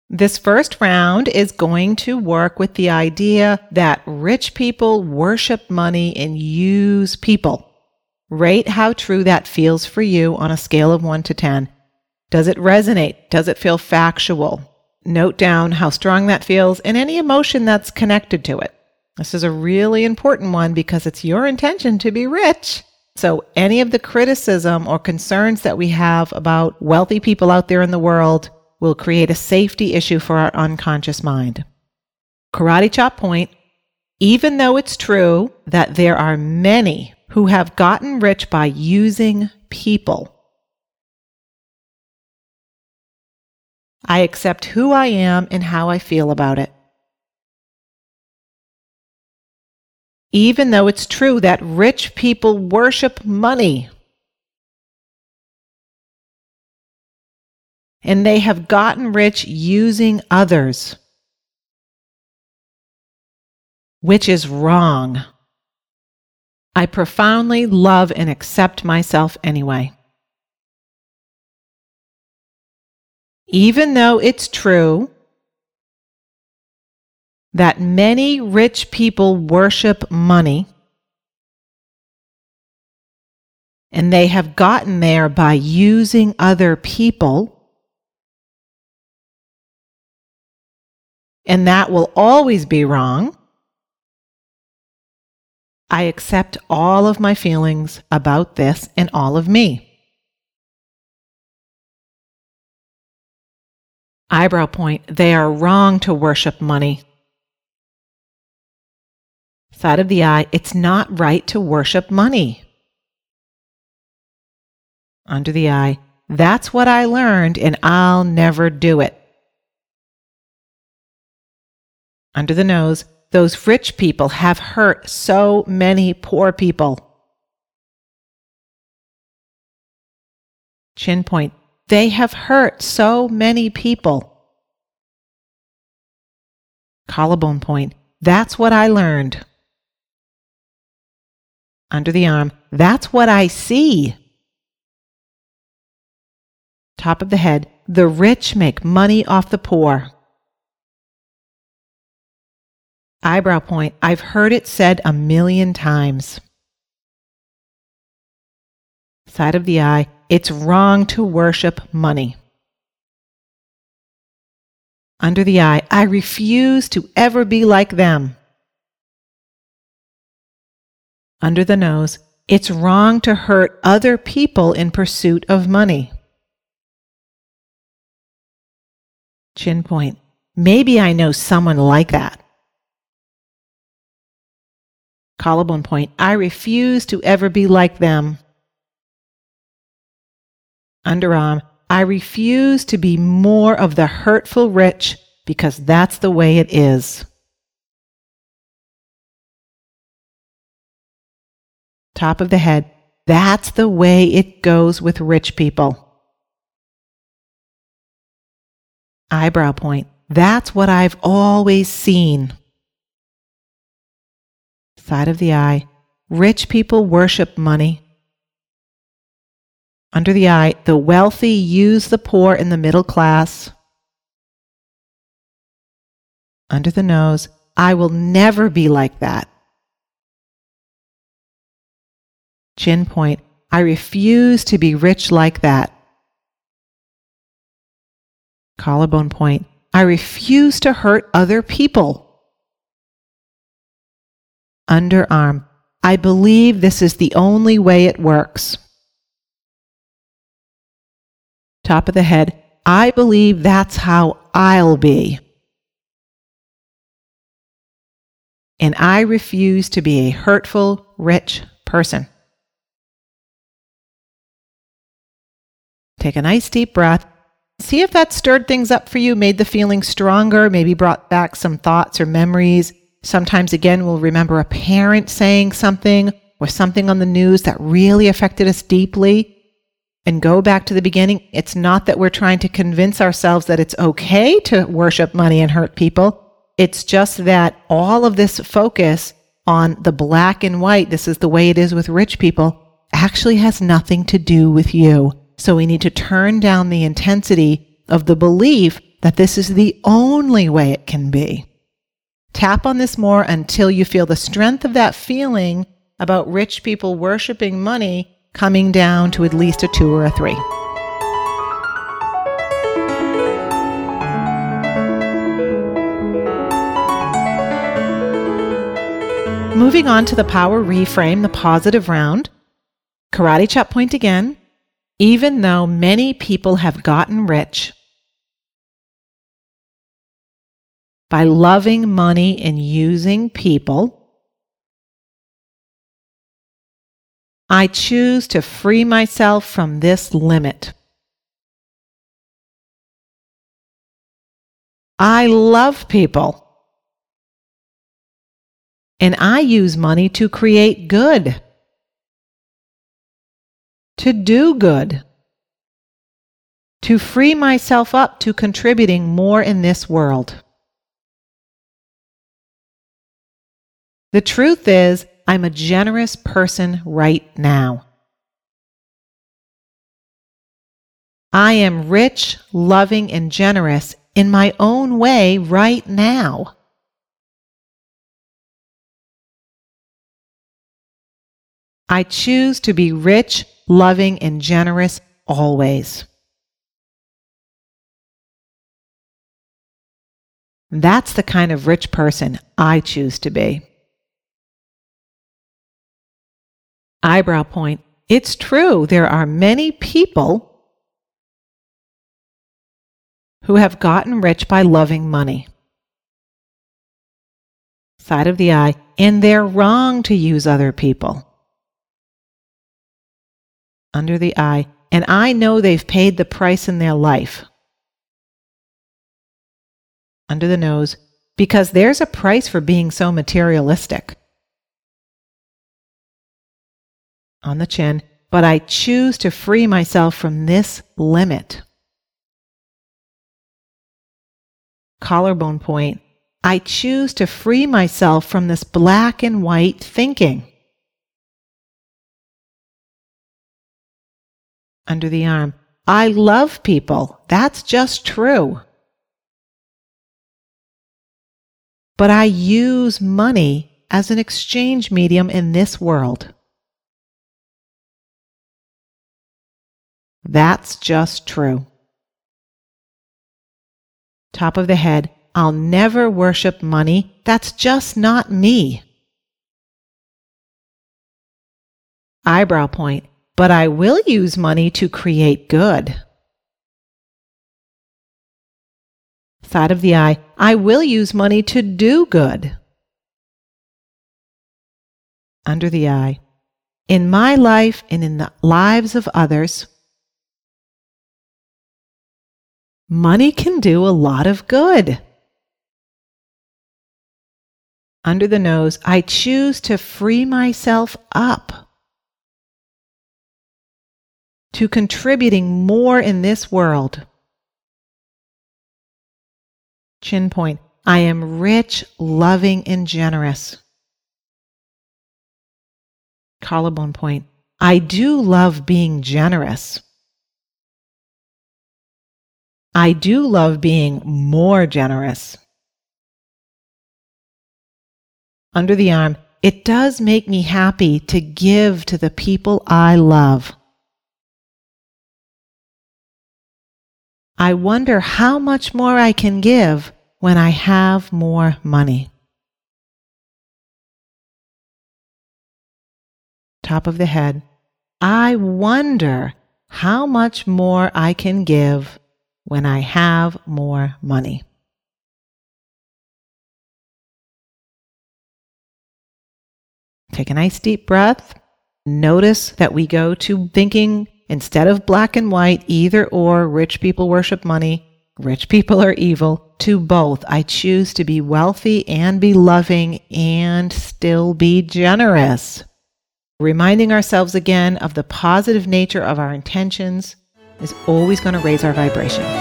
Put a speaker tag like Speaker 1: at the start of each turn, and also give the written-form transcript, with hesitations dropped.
Speaker 1: This first round is going to work with the idea that rich people worship money and use people. Rate how true that feels for you on a scale of 1 to 10. Does it resonate? Does it feel factual? Note down how strong that feels and any emotion that's connected to it. This is a really important one because it's your intention to be rich. So any of the criticism or concerns that we have about wealthy people out there in the world will create a safety issue for our unconscious mind. Karate chop point. Even though it's true that there are many who have gotten rich by using people, I accept who I am and how I feel about it. Even though it's true that rich people worship money, and they have gotten rich using others, which is wrong, I profoundly love and accept myself anyway. Even though it's true that many rich people worship money, and they have gotten there by using other people, and that will always be wrong, I accept all of my feelings about this and all of me. Eyebrow point. They are wrong to worship money. Side of the eye. It's not right to worship money. Under the eye. That's what I learned and I'll never do it. Under the nose. Those rich people have hurt so many poor people. Chin point. They have hurt so many people. Collarbone point. That's what I learned. Under the arm. That's what I see. Top of the head. The rich make money off the poor. Eyebrow point. I've heard it said 1,000,000 times. Side of the eye. It's wrong to worship money. Under the eye. I refuse to ever be like them. Under the nose. It's wrong to hurt other people in pursuit of money. Chin point. Maybe I know someone like that. Collarbone point. I refuse to ever be like them. Underarm. I refuse to be more of the hurtful rich because that's the way it is. Top of the head. That's the way it goes with rich people. Eyebrow point. That's what I've always seen. Side of the eye. Rich people worship money. Under the eye. The wealthy use the poor and the middle class. Under the nose. I will never be like that. Chin point. I refuse to be rich like that. Collarbone point. I refuse to hurt other people. Underarm. I believe this is the only way it works. Top of the head. I believe that's how I'll be. And I refuse to be a hurtful, rich person. Take a nice deep breath. See if that stirred things up for you, made the feeling stronger, maybe brought back some thoughts or memories. Sometimes, again, we'll remember a parent saying something or something on the news that really affected us deeply. And go back to the beginning. It's not that we're trying to convince ourselves that it's okay to worship money and hurt people. It's just that all of this focus on the black and white, this is the way it is with rich people, actually has nothing to do with you. So we need to turn down the intensity of the belief that this is the only way it can be. Tap on this more until you feel the strength of that feeling about rich people worshiping money coming down to at least a 2 or a 3. Moving on to the power reframe, the positive round. Karate chop point again. Even though many people have gotten rich by loving money and using people, I choose to free myself from this limit. I love people, and I use money to create good, to do good, to free myself up to contributing more in this world. The truth is, I'm a generous person right now. I am rich, loving, and generous in my own way right now. I choose to be rich, loving, and generous always. That's the kind of rich person I choose to be. Eyebrow point. It's true, there are many people who have gotten rich by loving money. Side of the eye. And they're wrong to use other people. Under the eye. And I know they've paid the price in their life. Under the nose, because there's a price for being so materialistic. On the chin, but I choose to free myself from this limit. Collarbone point, I choose to free myself from this black and white thinking. Under the arm, I love people. That's just true. But I use money as an exchange medium in this world. That's just true. Top of the head, I'll never worship money. That's just not me. Eyebrow point, but I will use money to create good. Side of the eye, I will use money to do good. Under the eye, in my life and in the lives of others, money can do a lot of good. Under the nose, I choose to free myself up to contributing more in this world. Chin point, I am rich, loving, and generous. Collarbone point, I do love being generous. I do love being more generous. Under the arm, it does make me happy to give to the people I love. I wonder how much more I can give when I have more money. Top of the head, I wonder how much more I can give when I have more money. Take a nice deep breath. Notice that we go to thinking instead of black and white, either or, rich people worship money, rich people are evil, to both. I choose to be wealthy and be loving and still be generous. Reminding ourselves again of the positive nature of our intentions is always going to raise our vibration.